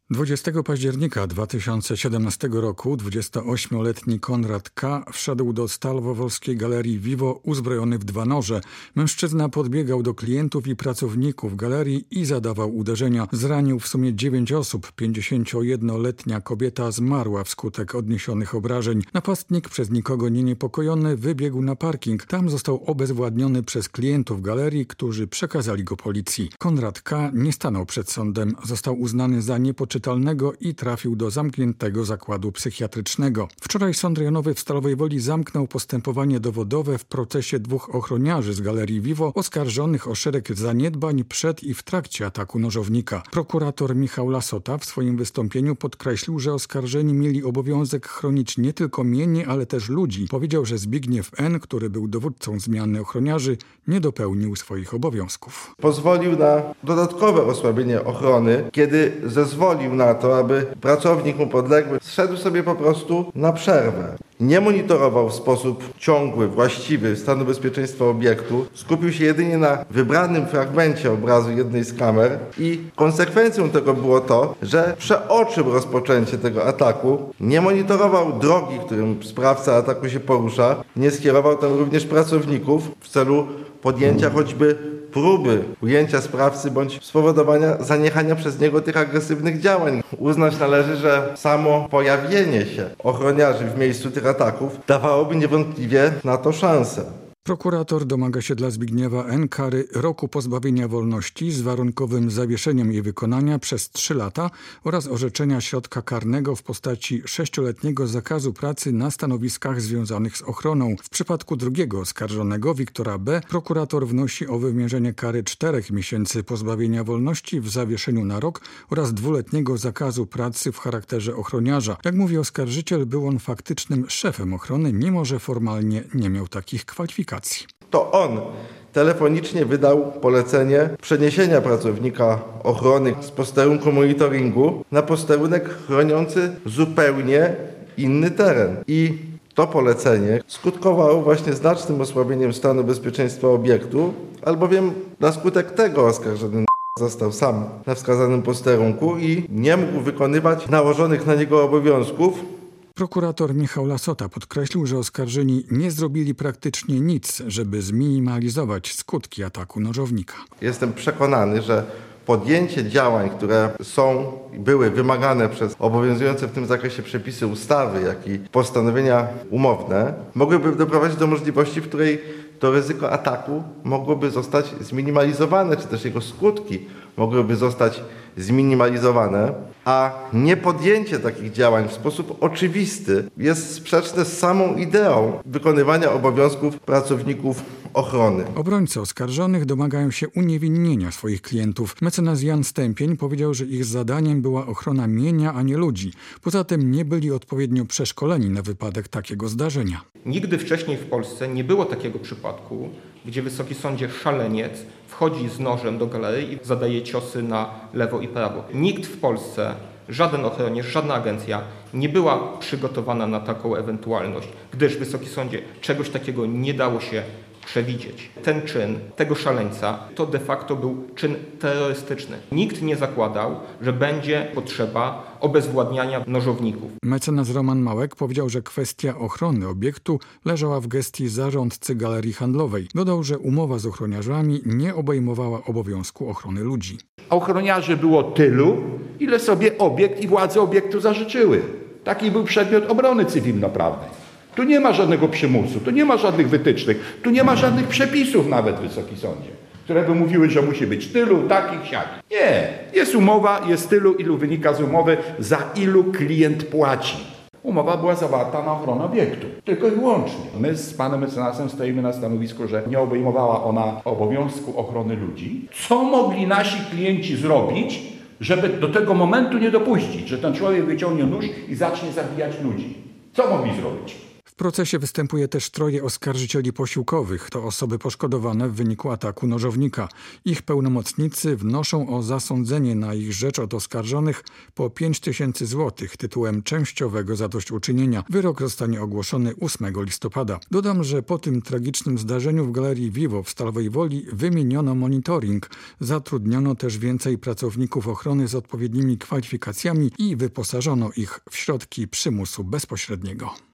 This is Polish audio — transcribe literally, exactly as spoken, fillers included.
dwudziestego października dwa tysiące siedemnastego roku dwudziestoośmioletni Konrad K. wszedł do Stalwowolskiej Galerii Vivo uzbrojony w dwa noże. Mężczyzna podbiegał do klientów i pracowników galerii i zadawał uderzenia. Zranił w sumie dziewięć osób. pięćdziesięciojednoletnia kobieta zmarła wskutek odniesionych obrażeń. Napastnik, przez nikogo nie niepokojony, wybiegł na parking. Tam został obezwładniony przez klientów galerii, którzy przekazali go policji. Konrad K. nie stanął przed sądem. Został uznany za niepoczytalnego i trafił do zamkniętego zakładu psychiatrycznego. Wczoraj Sąd Rejonowy w Stalowej Woli zamknął postępowanie dowodowe w procesie dwóch ochroniarzy z Galerii Vivo oskarżonych o szereg zaniedbań przed i w trakcie ataku nożownika. Prokurator Michał Lasota w swoim wystąpieniu podkreślił, że oskarżeni mieli obowiązek chronić nie tylko mienie, ale też ludzi. Powiedział, że Zbigniew N., który był dowódcą zmiany ochroniarzy, nie dopełnił swoich obowiązków. Pozwolił na dodatkowe osłabienie ochrony, kiedy zezwolił na to, aby pracownik mu podległy zszedł sobie po prostu na przerwę. Nie monitorował w sposób ciągły, właściwy stanu bezpieczeństwa obiektu. Skupił się jedynie na wybranym fragmencie obrazu jednej z kamer i konsekwencją tego było to, że przeoczył rozpoczęcie tego ataku, nie monitorował drogi, którym sprawca ataku się porusza, nie skierował tam również pracowników w celu podjęcia choćby próby ujęcia sprawcy bądź spowodowania zaniechania przez niego tych agresywnych działań. Uznać należy, że samo pojawienie się ochroniarzy w miejscu tych ataków dawałoby niewątpliwie na to szansę. Prokurator domaga się dla Zbigniewa N. kary roku pozbawienia wolności z warunkowym zawieszeniem jej wykonania przez trzy lata oraz orzeczenia środka karnego w postaci sześcioletniego zakazu pracy na stanowiskach związanych z ochroną. W przypadku drugiego oskarżonego, Wiktora B., prokurator wnosi o wymierzenie kary czterech miesięcy pozbawienia wolności w zawieszeniu na rok oraz dwuletniego zakazu pracy w charakterze ochroniarza. Jak mówi oskarżyciel, był on faktycznym szefem ochrony, mimo że formalnie nie miał takich kwalifikacji. To on telefonicznie wydał polecenie przeniesienia pracownika ochrony z posterunku monitoringu na posterunek chroniący zupełnie inny teren. I to polecenie skutkowało właśnie znacznym osłabieniem stanu bezpieczeństwa obiektu, albowiem na skutek tego oskarżony został sam na wskazanym posterunku i nie mógł wykonywać nałożonych na niego obowiązków. Prokurator Michał Lasota podkreślił, że oskarżeni nie zrobili praktycznie nic, żeby zminimalizować skutki ataku nożownika. Jestem przekonany, że podjęcie działań, które są i były wymagane przez obowiązujące w tym zakresie przepisy ustawy, jak i postanowienia umowne, mogłyby doprowadzić do możliwości, w której to ryzyko ataku mogłoby zostać zminimalizowane, czy też jego skutki mogłyby zostać zminimalizowane, a niepodjęcie takich działań w sposób oczywisty jest sprzeczne z samą ideą wykonywania obowiązków pracowników ochrony. Obrońcy oskarżonych domagają się uniewinnienia swoich klientów. Mecenas Jan Stępień powiedział, że ich zadaniem była ochrona mienia, a nie ludzi. Poza tym nie byli odpowiednio przeszkoleni na wypadek takiego zdarzenia. Nigdy wcześniej w Polsce nie było takiego przypadku, gdzie Wysoki Sądzie szaleniec wchodzi z nożem do galerii i zadaje ciosy na lewo i prawo. Nikt w Polsce, żaden ochroniarz, żadna agencja nie była przygotowana na taką ewentualność, gdyż Wysoki Sądzie czegoś takiego nie dało się przewidzieć. Ten czyn tego szaleńca to de facto był czyn terrorystyczny. Nikt nie zakładał, że będzie potrzeba obezwładniania nożowników. Mecenas Roman Małek powiedział, że kwestia ochrony obiektu leżała w gestii zarządcy galerii handlowej. Dodał, że umowa z ochroniarzami nie obejmowała obowiązku ochrony ludzi. Ochroniarzy było tylu, ile sobie obiekt i władze obiektu zażyczyły. Taki był przedmiot obrony cywilnoprawnej. Tu nie ma żadnego przymusu, tu nie ma żadnych wytycznych, tu nie ma żadnych przepisów nawet, Wysoki Sądzie, które by mówiły, że musi być tylu, takich, siakich. Nie, jest umowa, jest tylu, ilu wynika z umowy, za ilu klient płaci. Umowa była zawarta na ochronę obiektu, tylko i wyłącznie. My z panem mecenasem stoimy na stanowisku, że nie obejmowała ona obowiązku ochrony ludzi. Co mogli nasi klienci zrobić, żeby do tego momentu nie dopuścić, że ten człowiek wyciągnie nóż i zacznie zabijać ludzi? Co mogli zrobić? W procesie występuje też troje oskarżycieli posiłkowych. To osoby poszkodowane w wyniku ataku nożownika. Ich pełnomocnicy wnoszą o zasądzenie na ich rzecz od oskarżonych po pięć tysięcy złotych tytułem częściowego zadośćuczynienia. Wyrok zostanie ogłoszony ósmego listopada. Dodam, że po tym tragicznym zdarzeniu w Galerii Vivo w Stalowej Woli wymieniono monitoring. Zatrudniono też więcej pracowników ochrony z odpowiednimi kwalifikacjami i wyposażono ich w środki przymusu bezpośredniego.